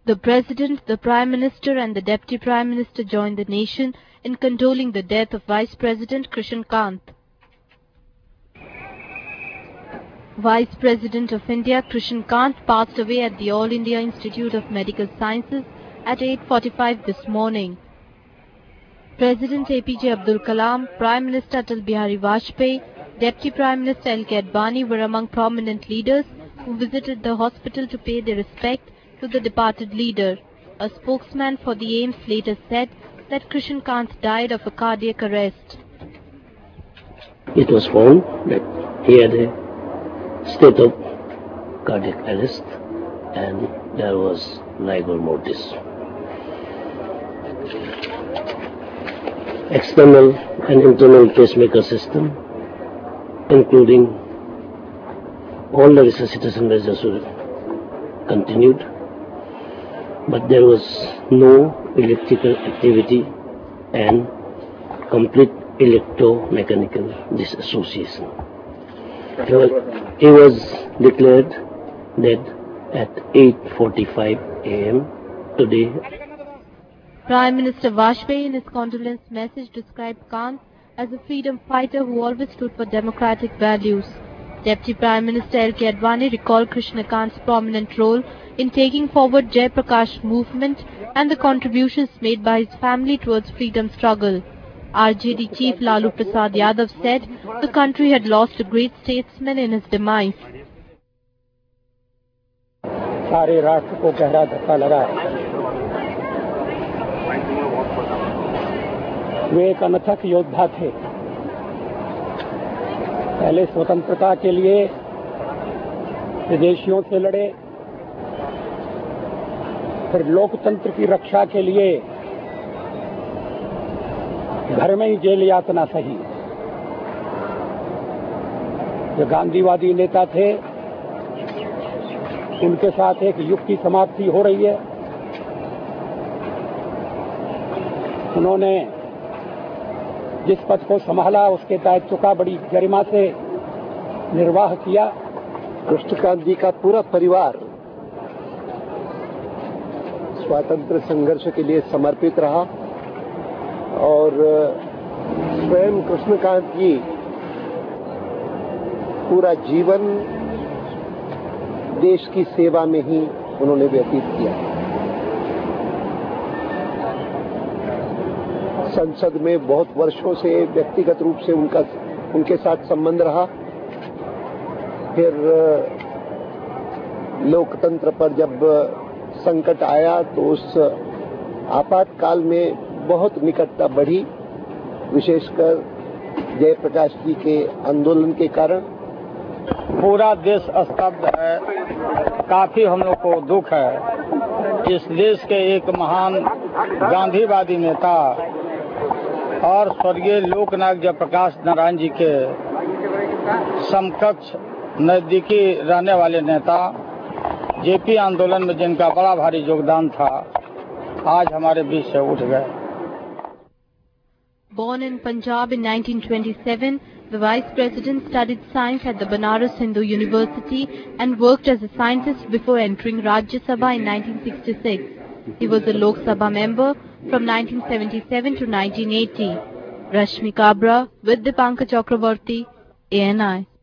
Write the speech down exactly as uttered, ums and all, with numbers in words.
The President, the Prime Minister and the Deputy Prime Minister joined the nation in condoling the death of Vice President Krishan Kant. Vice President of India Krishan Kant passed away at the All India Institute of Medical Sciences at eight forty-five this morning. President A P J Abdul Kalam, Prime Minister Atal Bihari Vajpayee, Deputy Prime Minister L K Advani were among prominent leaders who visited the hospital to pay their respect to the departed leader. A spokesman for the A I I M S later said that Krishan Kant died of a cardiac arrest. It was found that he had a state of cardiac arrest and there was rigor mortis. External and internal pacemaker system, including all the resuscitation measures were continued, but there was no electrical activity and complete electromechanical disassociation. He was, he was declared dead at eight forty-five a m today. Prime Minister Vajpayee in his condolence message described Kant as a freedom fighter who always stood for democratic values. Deputy Prime Minister L K Advani recalled Krishan Kant's prominent role in taking forward Jai Prakash movement and the contributions made by his family towards freedom struggle. R J D Chief Lalu Prasad Yadav said the country had lost a great statesman in his demise. सारे राष्ट्र को गहरा धक्का लगा है। वे एक अनथक योद्धा थे। पहले स्वतंत्रता के लिए विदेशियों से लड़े, फिर लोकतंत्र की रक्षा के लिए घर में ही जेल यातना सही। जो गांधीवादी नेता थे उनके साथ एक युग की समाप्ति हो रही है। उन्होंने जिस पद को संभाला उसके दायित्व का बड़ी गरिमा से निर्वाह किया। कृष्णकांत जी का पूरा परिवार स्वातंत्र्य संघर्ष के लिए समर्पित रहा और स्वयं कृष्णकांत जी पूरा जीवन देश की सेवा में ही उन्होंने व्यतीत किया। संसद में बहुत वर्षों से व्यक्तिगत रूप से उनका उनके साथ संबंध रहा। फिर लोकतंत्र पर जब संकट आया तो उस आपातकाल में बहुत निकटता बढ़ी, विशेषकर जयप्रकाश जी के आंदोलन के कारण। पूरा देश स्तब्ध है, काफी हम लोग को दुख है। इस देश के एक महान गांधीवादी नेता और स्वर्गीय लोकनायक जयप्रकाश नारायण जी के समकक्ष नजदीकी रहने वाले नेता जेपी आंदोलन में जिनका बड़ा भारी योगदान था, आज हमारे बीच से उठ गए। Born in Punjab in nineteen twenty-seven, the Vice President studied science at the Banaras Hindu University and worked as a scientist before entering Rajya Sabha in nineteen sixty-six. He was a Lok Sabha member from nineteen seventy-seven to nineteen eighty. Rashmi Kabra with Dipankar Chakravarti, A N I.